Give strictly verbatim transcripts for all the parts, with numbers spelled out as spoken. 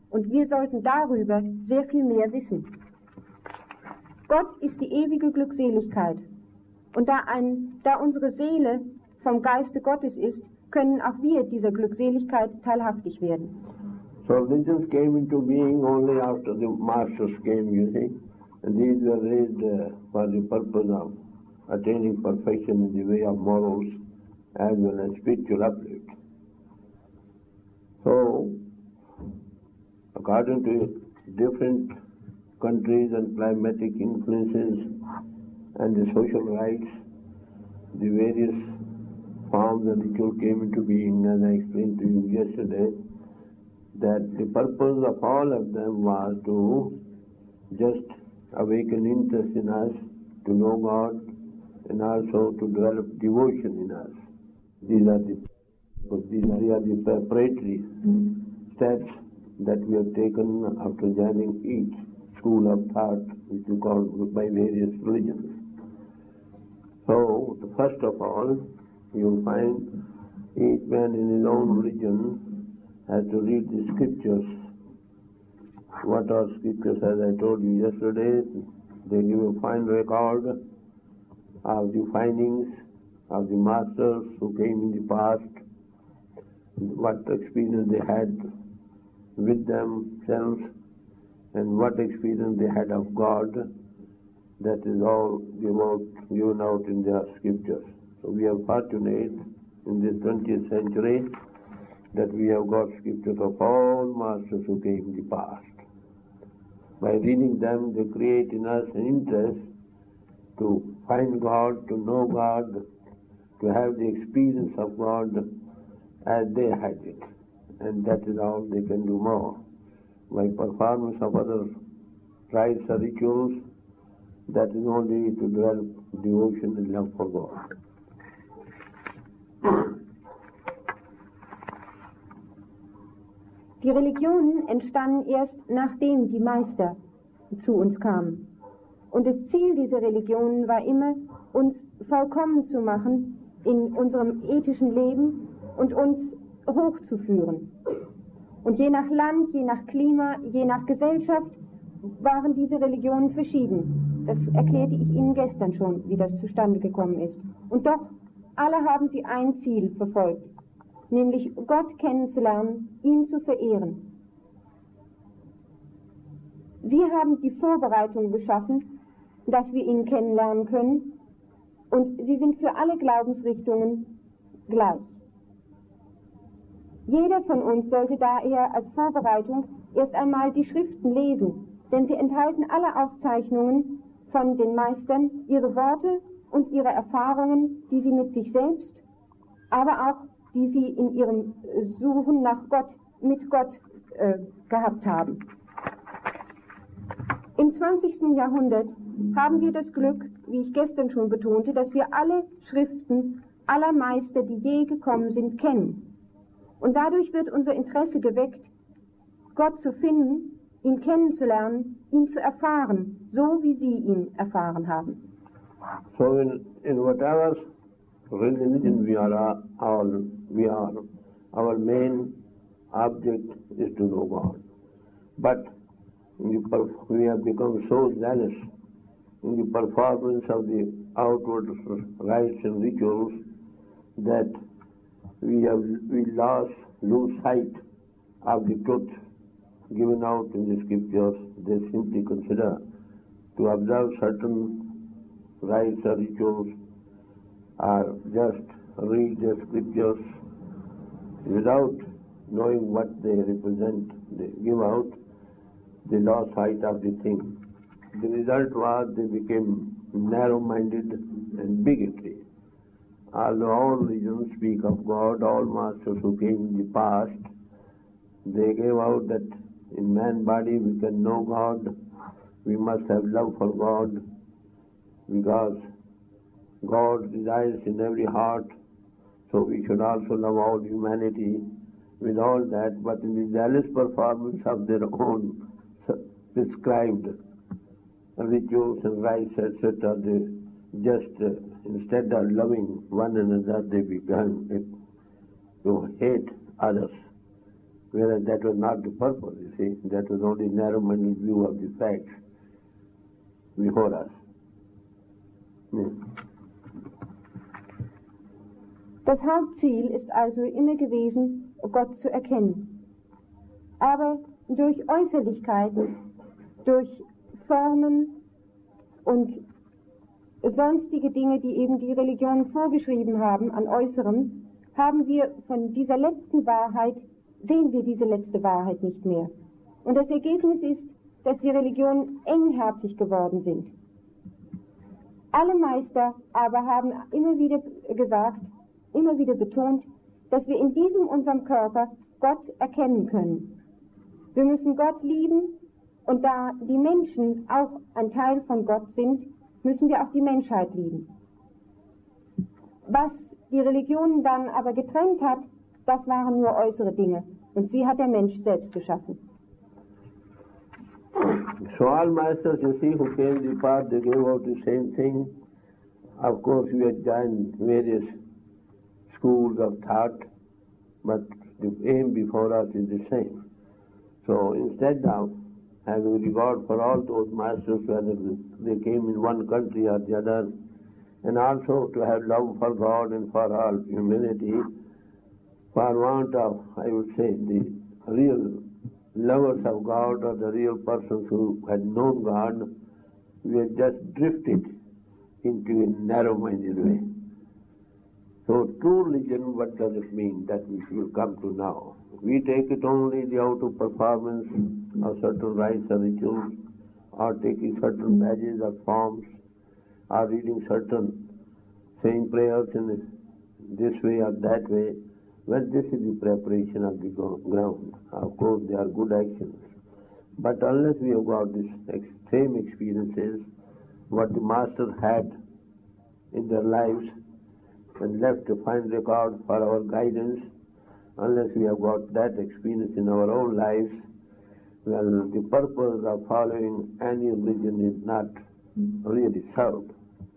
und wir sollten darüber sehr viel mehr wissen. Gott ist die ewige Glückseligkeit, und da, ein, da unsere Seele vom Geiste Gottes ist, können auch wir dieser Glückseligkeit teilhaftig werden. So religions came into being only after the masters came, you see, and these were raised uh, for the purpose of attaining perfection in the way of morals as well as spiritual uplift. So, according to different countries and climatic influences and the social rights, the various forms of ritual came into being, as I explained to you yesterday, that the purpose of all of them was to just awaken interest in us, to know God, and also to develop devotion in us. These are the, these are the preparatory steps that we have taken after joining each school of thought, which we call by various religions. So, first of all, you'll find each man in his own religion has to read the scriptures. What are scriptures? As I told you yesterday, they give a fine record of the findings of the masters who came in the past, what experience they had with themselves, and what experience they had of God. That is all given out, given out in their scriptures. So we are fortunate in this twentieth century that we have got scriptures of all masters who came in the past. By reading them, they create in us an interest to find God, to know God, to have the experience of God as they had it. And that is all they can do more. By performance of other rites or rituals, that is only to develop devotion and love for God. Die Religionen entstanden erst nachdem die Meister zu uns kamen. Und das Ziel dieser Religionen war immer, uns vollkommen zu machen in unserem ethischen Leben und uns hochzuführen. Und je nach Land, je nach Klima, je nach Gesellschaft waren diese Religionen verschieden. Das erklärte ich Ihnen gestern schon, wie das zustande gekommen ist. Und doch, alle haben sie ein Ziel verfolgt, nämlich Gott kennenzulernen, ihn zu verehren. Sie haben die Vorbereitung geschaffen, dass wir ihn kennenlernen können, und sie sind für alle Glaubensrichtungen gleich. Jeder von uns sollte daher als Vorbereitung erst einmal die Schriften lesen, denn sie enthalten alle Aufzeichnungen von den Meistern, ihre Worte und ihre Erfahrungen, die sie mit sich selbst, aber auch die sie in ihrem Suchen nach Gott, mit Gott äh, gehabt haben. Im zwanzigsten Jahrhundert haben wir das Glück, wie ich gestern schon betonte, dass wir alle Schriften aller Meister, die je gekommen sind, kennen. Und dadurch wird unser Interesse geweckt, Gott zu finden, ihn kennenzulernen, ihn zu erfahren, so wie sie ihn erfahren haben. So in, in whatever religion we are all, we are, our main object is to know God. But we have become so zealous in the performance of the outward rites and rituals that we have we lost lose sight of the truth given out in the scriptures. They simply consider to observe certain rites or rituals or just read the scriptures without knowing what they represent, they give out, they lost sight of the thing. The result was they became narrow-minded and bigotry. Although all religions speak of God, all masters who came in the past, they gave out that in man body we can know God, we must have love for God, because God resides in every heart, so we should also love all humanity with all that, but in the zealous performance of their own prescribed rituals and rites, et cetera, they just, uh, instead of loving one another, they began to hate others. Whereas that was not the purpose, you see. That was only narrow-minded view of the facts before us. Yeah. Das Hauptziel ist also immer gewesen, Gott zu erkennen. Aber durch Äußerlichkeiten, durch Formen und sonstige Dinge, die eben die Religionen vorgeschrieben haben an Äußerem, haben wir von dieser letzten Wahrheit, sehen wir diese letzte Wahrheit nicht mehr. Und das Ergebnis ist, dass die Religionen engherzig geworden sind. Alle Meister aber haben immer wieder gesagt, immer wieder betont, dass wir in diesem unserem Körper Gott erkennen können. Wir müssen Gott lieben, und da die Menschen auch ein Teil von Gott sind, müssen wir auch die Menschheit lieben. Was die Religionen dann aber getrennt hat, das waren nur äußere Dinge, und sie hat der Mensch selbst geschaffen. So all masters, you see, who came the path, they gave out the same thing. Of course, we had joined various schools of thought, but the aim before us is the same. So instead of having regard for all those masters, whether they came in one country or the other, and also to have love for God and for all humanity, for want of, I would say, the real lovers of God or the real persons who had known God, we had just drifted into a narrow-minded way. So true religion, what does it mean? That we will come to now. We take it only the outer performance of certain rites or rituals, or taking certain badges or forms, or reading certain, saying prayers in this way or that way. Well, this is the preparation of the ground. Of course, they are good actions. But unless we have got these same experiences, what the masters had in their lives, and left a fine record for our guidance, unless we have got that experience in our own lives, well, the purpose of following any religion is not really served.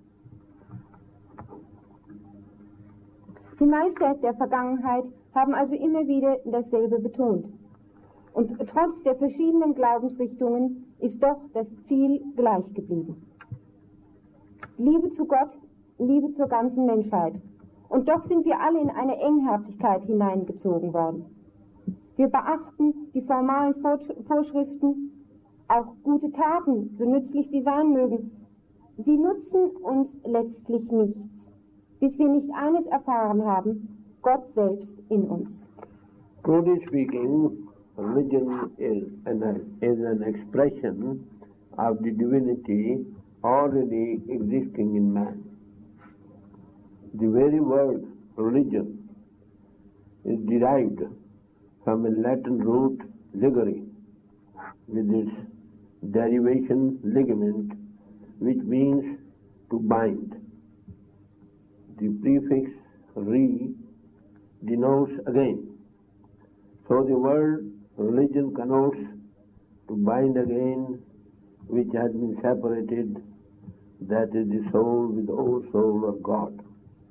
Die Meister der Vergangenheit haben also immer wieder dasselbe betont. Und trotz der verschiedenen Glaubensrichtungen ist doch das Ziel gleich geblieben. Liebe zu Gott, Liebe zur ganzen Menschheit. Und doch sind wir alle in eine Engherzigkeit hineingezogen worden. Wir beachten die formalen Vorschriften, auch gute Taten, so nützlich sie sein mögen. Sie nutzen uns letztlich nichts, bis wir nicht eines erfahren haben, Gott selbst in uns. Truly speaking, religion is an, is an expression of the divinity already existing in man. The very word religion is derived from a Latin root ligare, with its derivation ligament, which means to bind. The prefix re denotes again. So the word religion connotes to bind again, which has been separated, that is the soul with the whole soul of God.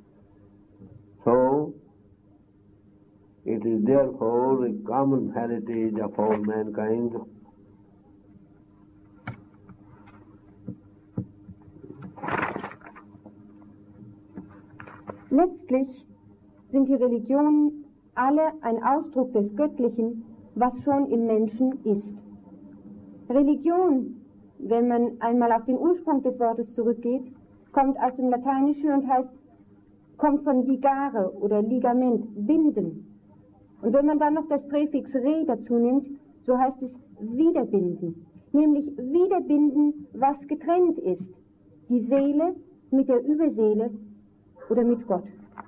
So, it is therefore a common heritage of all mankind. Letztlich sind die Religionen alle ein Ausdruck des Göttlichen, was schon im Menschen ist. Religion, wenn man einmal auf den Ursprung des Wortes zurückgeht, kommt aus dem Lateinischen und heißt, kommt von ligare oder Ligament, binden. Und wenn man dann noch das Präfix re dazu nimmt, so heißt es wiederbinden. Nämlich wiederbinden, was getrennt ist. Die Seele mit der Überseele oder mit Gott.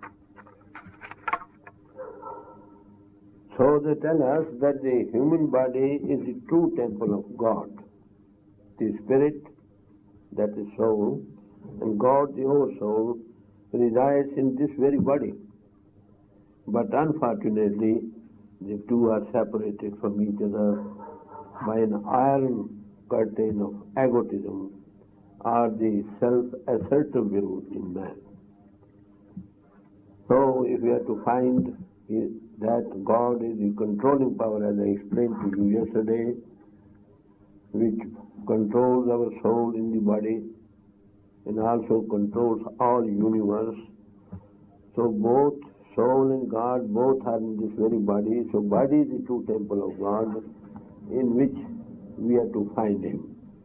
So they tell us that the human body is the true temple of God. The spirit, that is soul, and God, the whole soul, resides in this very body. But unfortunately, the two are separated from each other by an iron curtain of egotism or the self-assertive will in man. So if we are to find is that God is the controlling power, as I explained to you yesterday, which controls our soul in the body and also controls all universe. So both soul and God, both are in this very body. So body is the true temple of God in which we are to find Him.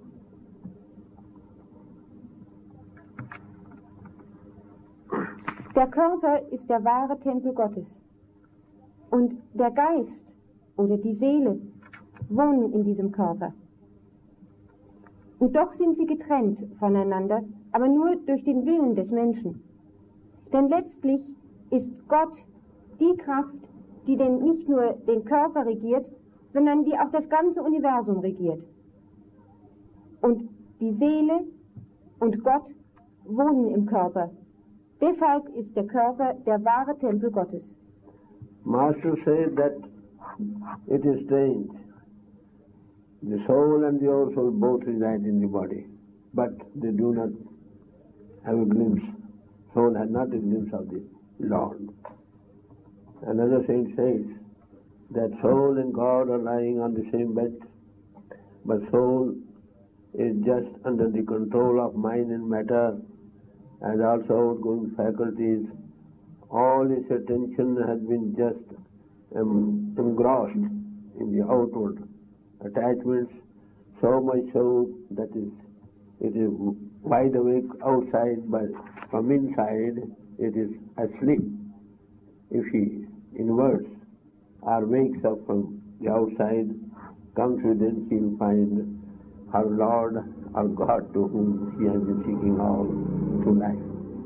Der Körper ist der wahre Tempel Gottes. Und der Geist oder die Seele wohnen in diesem Körper. Und doch sind sie getrennt voneinander, aber nur durch den Willen des Menschen. Denn letztlich ist Gott die Kraft, die denn nicht nur den Körper regiert, sondern die auch das ganze Universum regiert. Und die Seele und Gott wohnen im Körper. Deshalb ist der Körper der wahre Tempel Gottes. Master said that it is strange. The soul and the old soul both reside in the body, but they do not have a glimpse. Soul has not a glimpse of the Lord. Another saint says that soul and God are lying on the same bed, but soul is just under the control of mind and matter, as also outgoing faculties. All its attention has been just um, engrossed in the outward attachments, so much so that is, it is wide awake outside, but from inside it is asleep. If she inverts or wakes up from the outside, comes within, she will find her Lord or God, to whom she has been seeking all through life.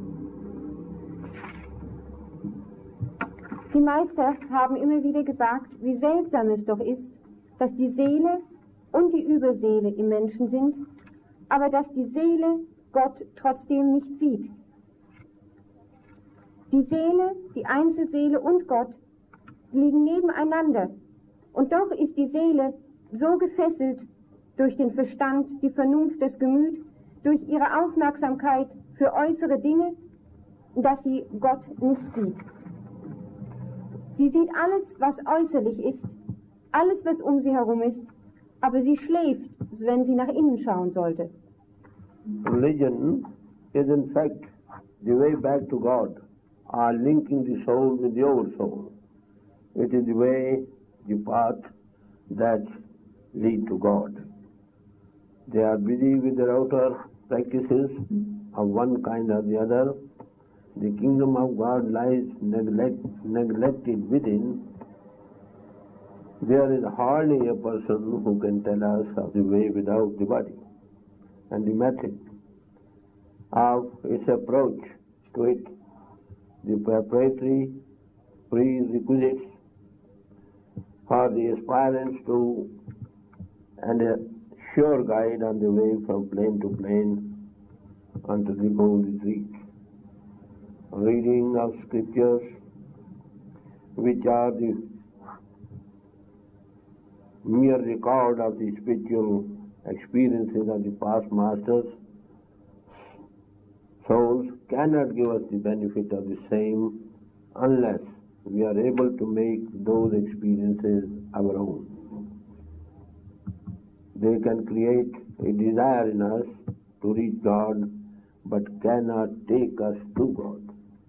Die Meister haben immer wieder gesagt, wie seltsam es doch ist, dass die Seele und die Überseele im Menschen sind, aber dass die Seele Gott trotzdem nicht sieht. Die Seele, die Einzelseele und Gott liegen nebeneinander, und doch ist die Seele so gefesselt durch den Verstand, die Vernunft, das Gemüt, durch ihre Aufmerksamkeit für äußere Dinge, dass sie Gott nicht sieht. Sie sieht alles, was äußerlich ist, alles, was um sie herum ist, aber sie schläft, wenn sie nach innen schauen sollte. Religion is in fact the way back to God, or linking the soul with the old soul. It is the way, the path that lead to God. They are busy with their outer practices of one kind or the other. The kingdom of God lies neglect, neglected within. There is hardly a person who can tell us of the way without the body, and the method of its approach to it, the preparatory prerequisites for the aspirants to, and a sure guide on the way from plane to plane unto the goal is reached. Reading of scriptures, which are the mere record of the spiritual experiences of the past masters, souls cannot give us the benefit of the same unless we are able to make those experiences our own. They can create a desire in us to reach God, but cannot take us to God.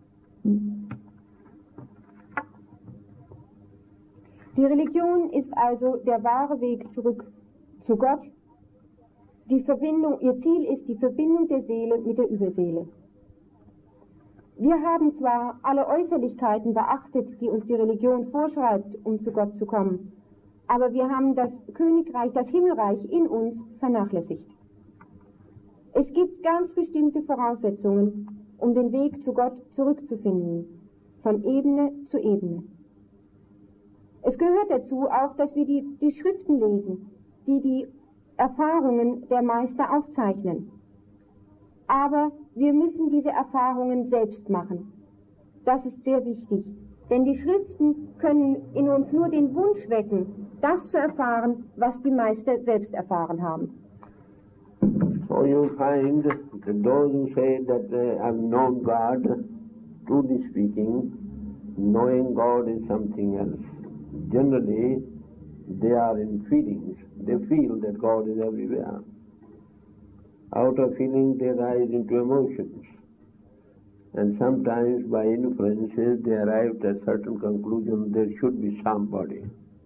Die Religion ist also der wahre Weg zurück zu Gott. Die Verbindung, ihr Ziel ist die Verbindung der Seele mit der Überseele. Wir haben zwar alle Äußerlichkeiten beachtet, die uns die Religion vorschreibt, um zu Gott zu kommen, aber wir haben das Königreich, das Himmelreich in uns vernachlässigt. Es gibt ganz bestimmte Voraussetzungen, um den Weg zu Gott zurückzufinden, von Ebene zu Ebene. Es gehört dazu auch, dass wir die, die Schriften lesen, die die Erfahrungen der Meister aufzeichnen. Aber wir müssen diese Erfahrungen selbst machen. Das ist sehr wichtig, denn die Schriften können in uns nur den Wunsch wecken, das zu erfahren, was die Meister selbst erfahren haben. So you find that those who say that they have known God, truly speaking, knowing God is something else. Generally, they are in feelings. They feel that God is everywhere. Out of feeling, they rise into emotions. And sometimes by inferences, they arrive at certain conclusion there should be somebody.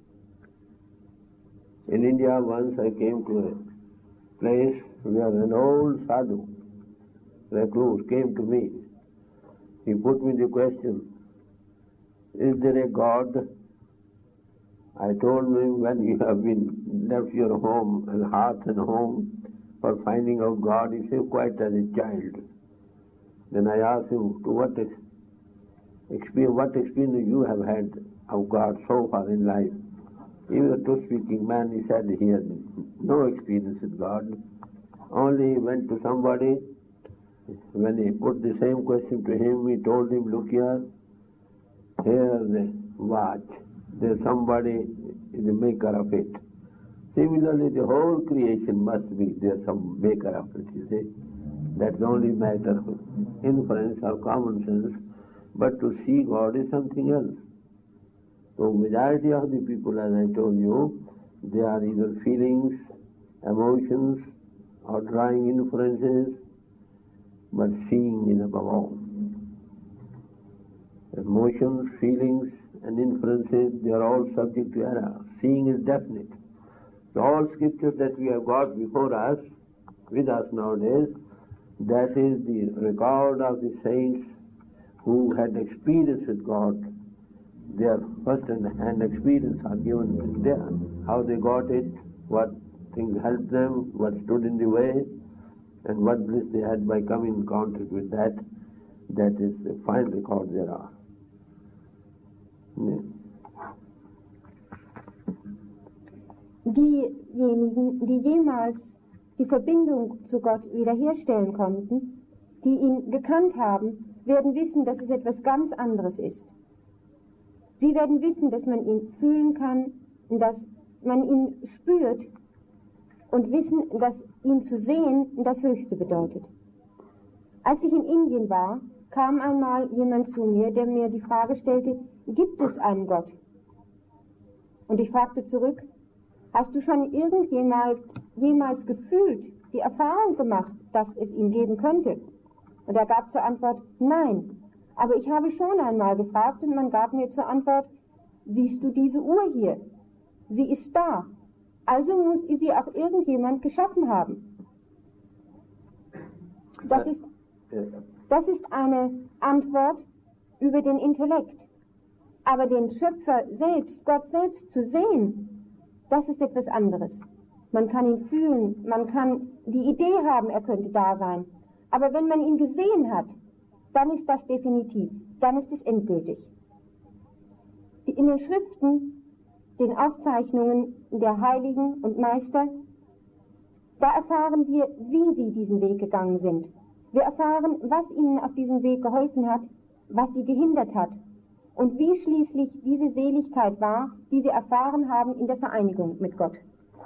In India, once I came to a place where an old sadhu, recluse, came to me. He put me the question, is there a God? I told him, when you have been left your home and hearth and home for finding out God, he said, quite as a child. Then I asked him, to what experience, what experience you have had of God so far in life? He was a truth-speaking man. He said he had no experience with God. Only he went to somebody. When he put the same question to him, he told him, look here, here's the watch. There's somebody, the maker of it. Similarly, the whole creation must be, there's some maker of it, you see. That's the only matter of inference or common sense. But to see God is something else. So majority of the people, as I told you, they are either feelings, emotions, or drawing inferences, but seeing is above all. Emotions, feelings, and inferences, they are all subject to error. Seeing is definite. So all scriptures that we have got before us, with us nowadays, that is the record of the saints who had experience with God. Their first-hand experience are given there. How they got it, what things helped them, what stood in the way, and what bliss they had by coming in contact with that. That is the fine record there are. Yeah. Diejenigen, die jemals die Verbindung zu Gott wiederherstellen konnten, die ihn gekannt haben, werden wissen, dass es etwas ganz anderes ist. Sie werden wissen, dass man ihn fühlen kann, dass man ihn spürt und wissen, dass ihn zu sehen das Höchste bedeutet. Als ich in Indien war, kam einmal jemand zu mir, der mir die Frage stellte, gibt es einen Gott? Und ich fragte zurück, hast du schon irgendjemals jemals gefühlt, die Erfahrung gemacht, dass es ihn geben könnte? Und er gab zur Antwort, nein. Aber ich habe schon einmal gefragt und man gab mir zur Antwort, siehst du diese Uhr hier? Sie ist da. Also muss sie auch irgendjemand geschaffen haben. Das ist, das ist eine Antwort über den Intellekt. Aber den Schöpfer selbst, Gott selbst zu sehen, das ist etwas anderes. Man kann ihn fühlen, man kann die Idee haben, er könnte da sein. Aber wenn man ihn gesehen hat, dann ist das definitiv, dann ist es endgültig. In den Schriften, den Aufzeichnungen der Heiligen und Meister, da erfahren wir, wie sie diesen Weg gegangen sind. Wir erfahren, was ihnen auf diesem Weg geholfen hat, was sie gehindert hat und wie schließlich diese Seligkeit war, die sie erfahren haben in der Vereinigung mit Gott.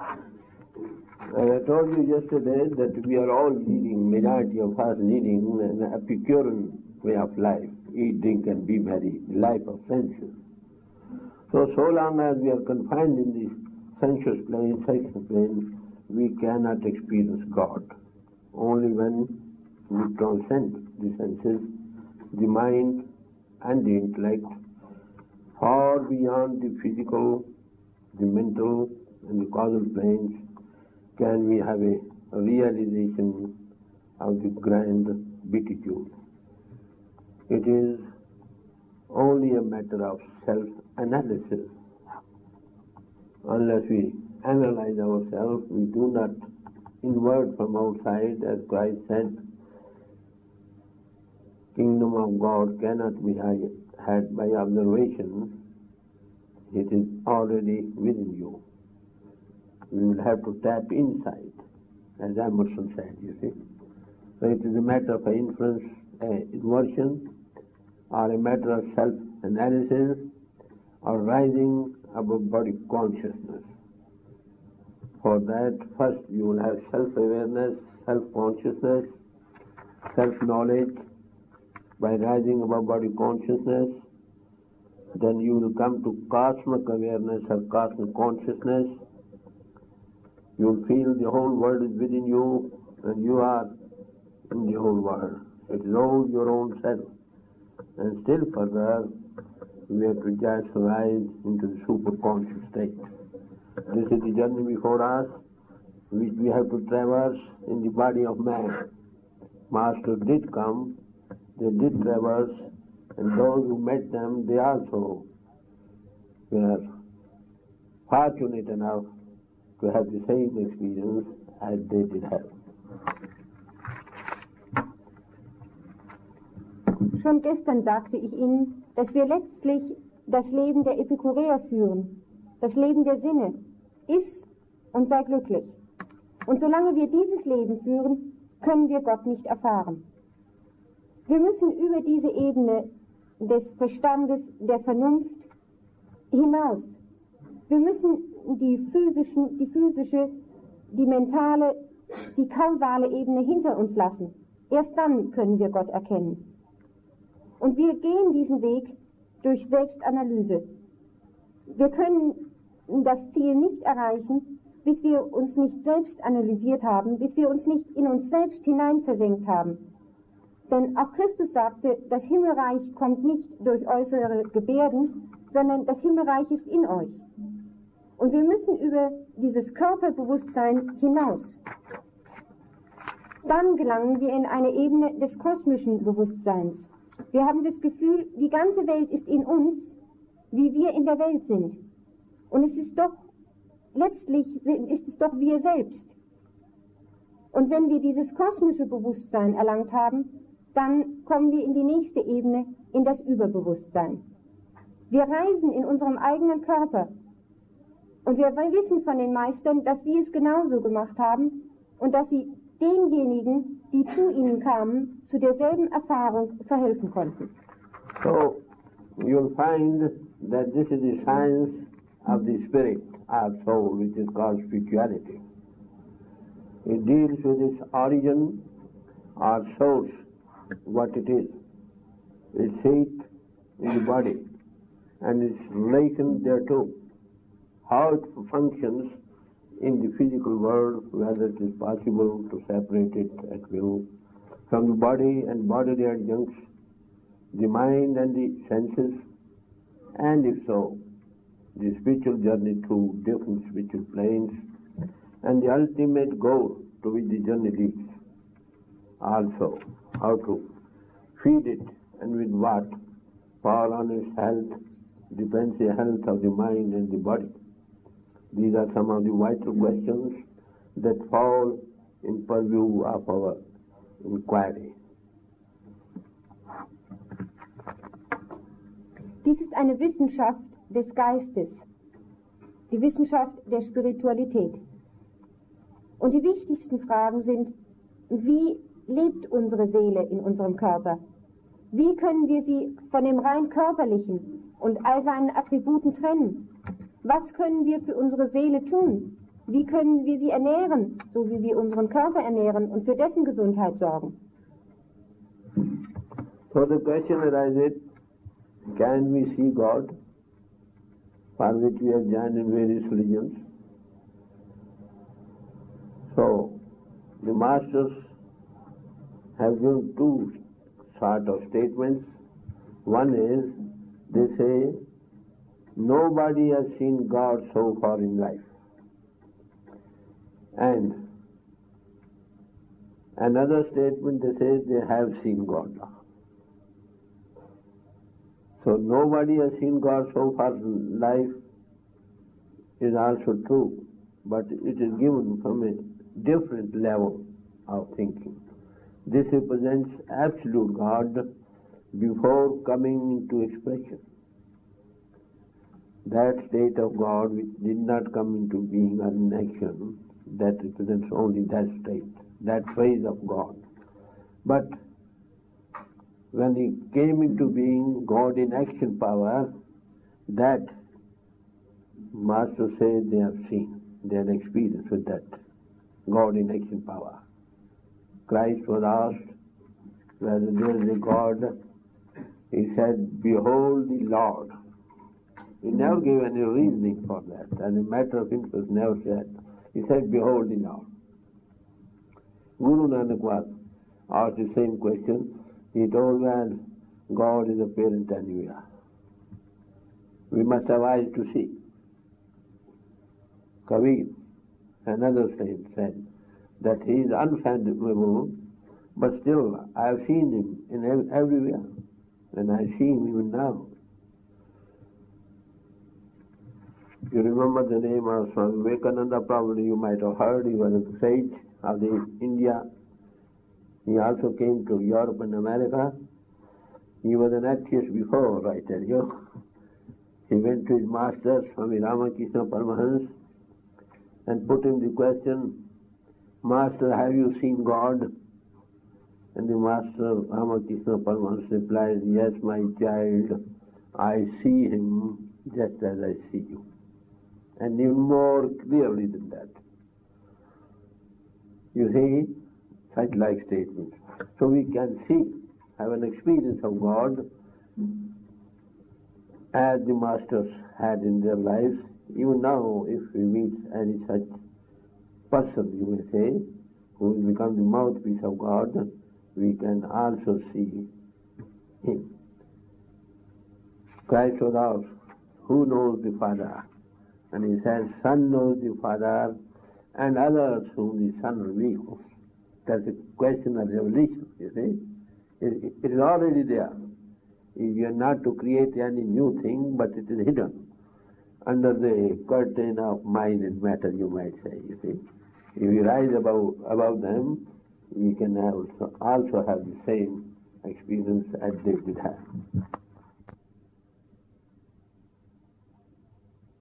I told you yesterday that we are all leading, majority of us leading an Epicurean way of life, eat, drink and be merry, life of senses. So, so long as we are confined in this sensuous plane, sexual plane, we cannot experience God. Only when we transcend the senses, the mind and the intellect, far beyond the physical, the mental and the causal planes, can we have a realization of the grand beatitude. It is only a matter of self-analysis. Unless we analyze ourselves, we do not invert from outside, as Christ said, kingdom of God cannot be had by observation. It is already within you. We will have to tap inside, as Emerson said, you see. So it is a matter of inference, uh, inversion, or a matter of self-analysis, or rising above body consciousness. For that, first you will have self-awareness, self-consciousness, self-knowledge. By rising above body consciousness, then you will come to cosmic awareness or cosmic consciousness. You will feel the whole world is within you and you are in the whole world. It is all your own self. And still further, we have to just rise into the superconscious state. This is the journey before us, which we have to traverse in the body of man. Master did come, they did traverse, and those who met them, they also were fortunate enough to have the same experience as they did have. Schon gestern sagte ich Ihnen, dass wir letztlich das Leben der Epikureer führen, das Leben der Sinne. Iss und sei glücklich. Und solange wir dieses Leben führen, können wir Gott nicht erfahren. Wir müssen über diese Ebene des Verstandes, der Vernunft hinaus. Wir müssen die physischen, die physische, die mentale, die kausale Ebene hinter uns lassen. Erst dann können wir Gott erkennen. Und wir gehen diesen Weg durch Selbstanalyse. Wir können das Ziel nicht erreichen, bis wir uns nicht selbst analysiert haben, bis wir uns nicht in uns selbst hineinversenkt haben. Denn auch Christus sagte, das Himmelreich kommt nicht durch äußere Gebärden, sondern das Himmelreich ist in euch. Und wir müssen über dieses Körperbewusstsein hinaus. Dann gelangen wir in eine Ebene des kosmischen Bewusstseins. Wir haben das Gefühl, die ganze Welt ist in uns, wie wir in der Welt sind. Und es ist doch, letztlich ist es doch wir selbst. Und wenn wir dieses kosmische Bewusstsein erlangt haben, dann kommen wir in die nächste Ebene, in das Überbewusstsein. Wir reisen in unserem eigenen Körper. Und wir wissen von den Meistern, dass sie es genauso gemacht haben und dass sie denjenigen, die zu ihnen kamen, zu derselben Erfahrung verhelfen konnten. So, you'll find that this is the science of the spirit, our soul, which is called spirituality. It deals with its origin, our source, what it is, its seat in the body, and its relation thereto, how it functions in the physical world, whether it is possible to separate it at will from the body and bodily adjuncts, the mind and the senses, and if so, the spiritual journey through different spiritual planes, and the ultimate goal to which the journey leads. Also, how to feed it and with what, for on its health depends the health of the mind and the body. These are some of the vital questions that fall in purview of our inquiry. Dies ist eine Wissenschaft des Geistes, die Wissenschaft der Spiritualität. Und die wichtigsten Fragen sind, wie lebt unsere Seele in unserem Körper? Wie können wir sie von dem rein körperlichen und all seinen Attributen trennen? Was können wir für unsere Seele tun? Wie können wir sie ernähren, so wie wir unseren Körper ernähren und für dessen Gesundheit sorgen? So the question arises, can we see God, for which we have joined in various religions? So, the masters have given two sort of statements. One is, they say, nobody has seen God so far in life. And another statement, they say they have seen God. So nobody has seen God so far in life is also true, but it is given from a different level of thinking. This represents absolute God before coming into expression. That state of God which did not come into being or in action, that represents only that state, that phase of God. But when he came into being, God in action power, that Master says they have seen, they had experience with that God in action power. Christ was asked whether there is a God. He said, behold the Lord, He never gave any reasoning for that. As a matter of interest, never said. He said, behold in all. Guru Nanak was asked the same question. He told that God is a parent anywhere. We must have eyes to see. Kabir, another saint, said that he is unfathomable, but still I have seen him in ev- everywhere, and I see him even now. You remember the name of Swami Vivekananda, probably you might have heard. He was a sage of the India. He also came to Europe and America. He was an atheist before, I tell you. He went to his master, Swami Ramakrishna Paramahansa, and put him the question, Master, have you seen God? And the Master Ramakrishna Paramahansa replied, yes, my child, I see him just as I see you. And even more clearly than that. You see, such like statements. So we can see, have an experience of God as the masters had in their lives. Even now, if we meet any such person, you may say, who will become the mouthpiece of God, we can also see him. Christ was asked, who knows the Father? And he said, Son knows the Father, and others whom the Son reveals. That's a question of revelation, you see. It, it is already there. You are not to create any new thing, but it is hidden under the curtain of mind and matter, you might say, you see. If we rise above, above them, we can also, also have the same experience as they did have.